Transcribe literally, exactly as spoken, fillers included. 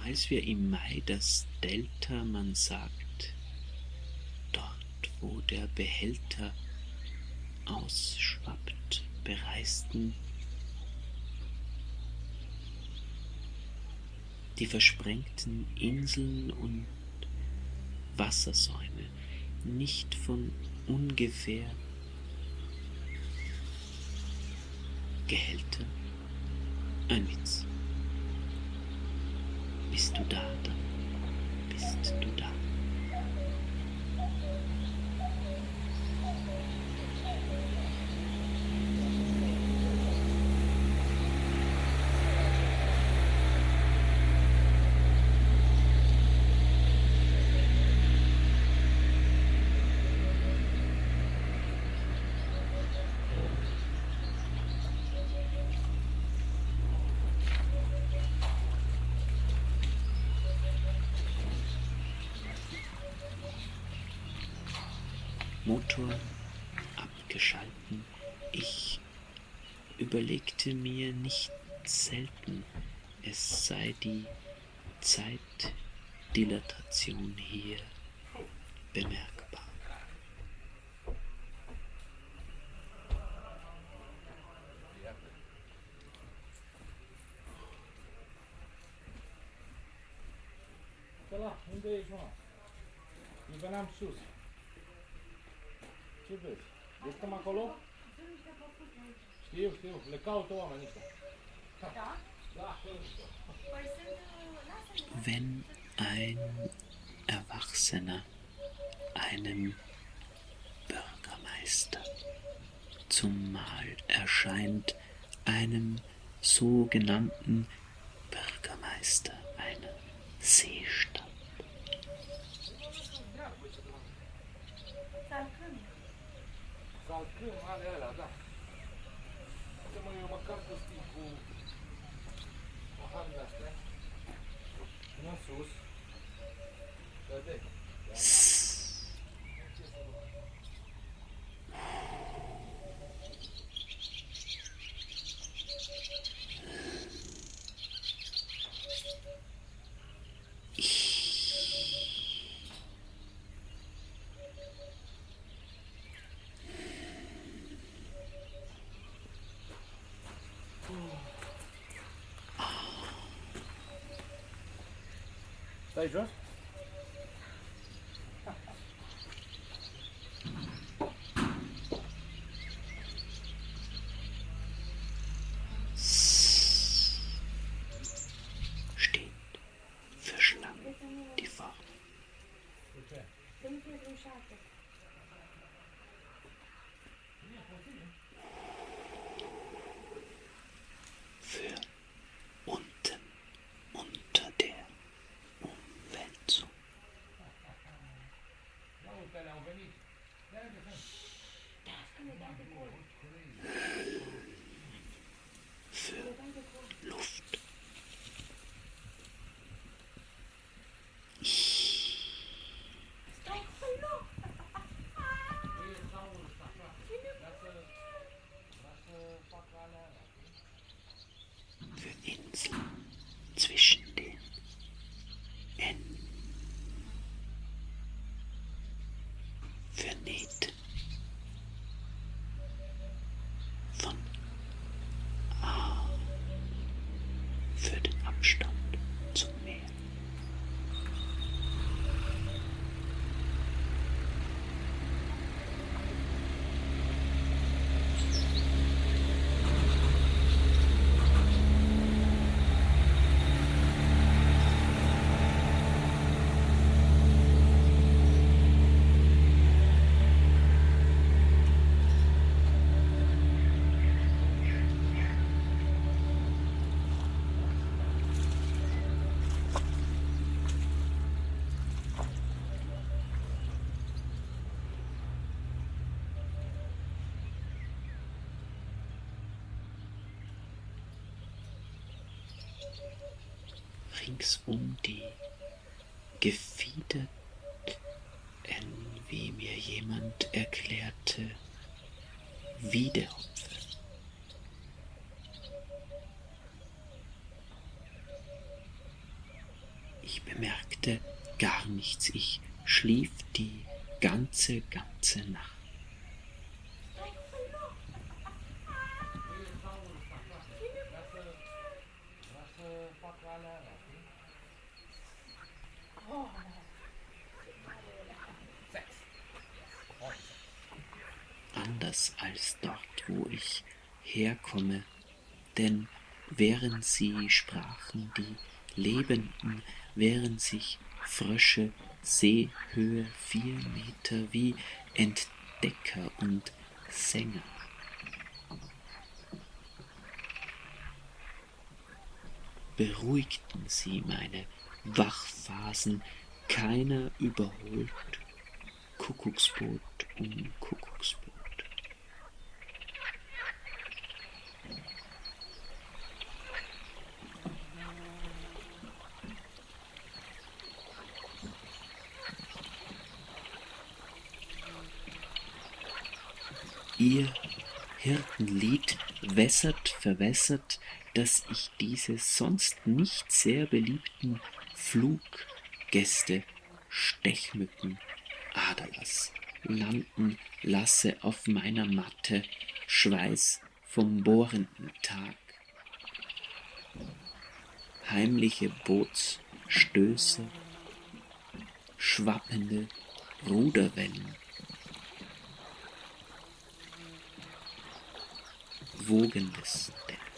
als wir im Mai das Delta, man sagt, dort, wo der Behälter ausschwappt, bereisten, die versprengten Inseln und Wassersäume nicht von ungefähr. Gehälter? Ein Witz. Bist du da, dann bist du da. Motor abgeschalten. Ich überlegte mir nicht selten, es sei die Zeitdilatation hier bemerkbar. Ăla, unde ești, mă? Eu veneam sus. Ce vezi? Descăm acolo? Știu, știu, le caută oamenii ăștia. Da? Da, acolo știu. Păi sunt, lasă-le. Wenn ein Erwachsener einem Bürgermeister zum Mahl erscheint, einem sogenannten Bürgermeister einer Seestadt. Salcâm. Salcâm, ale alea, da. Uite-mă, eu măcar că știi cu paharele astea. Până sus. Vedeți? Stai jos? Steht für Schlangen die Form. Dă-mi fie rușată. Für unten unter der Umwälzung. Da, uite, le-au venit. Ia uite, sunt. Spune, dai de colo. Für Dai de colo. Luft. Stai acolo. Ei stau ăsta, frate. Lasă, lasă facă alea alea. Für Inseln zwischen den Enden. Für Nähten von A. Für den Abstand zum Meer. Ringsum die gefiederten, wie mir jemand erklärte, Wiedehopfe. gar nichts, ich schlief die ganze, ganze Nacht. Lasă facă alea alea, știi? Sex. Anders als dort, wo ich herkomme, denn während sie sprachen, die Lebenden, während sich Frösche Seehöhe vier Meter wie Entdecker und Sänger. Beruhigten sie meine Wachphasen, keiner überholt Kuckucksboot um Kuckucksboot. Ihr Hirtenlied wässert, verwässert, dass ich diese sonst nicht sehr beliebten Fluggäste, Stechmücken, Aderlass landen lasse auf meiner Matte, Schweiß vom bohrenden Tag. Heimliche Bootsstöße, schwappende Ruderwellen, wogendes Deck.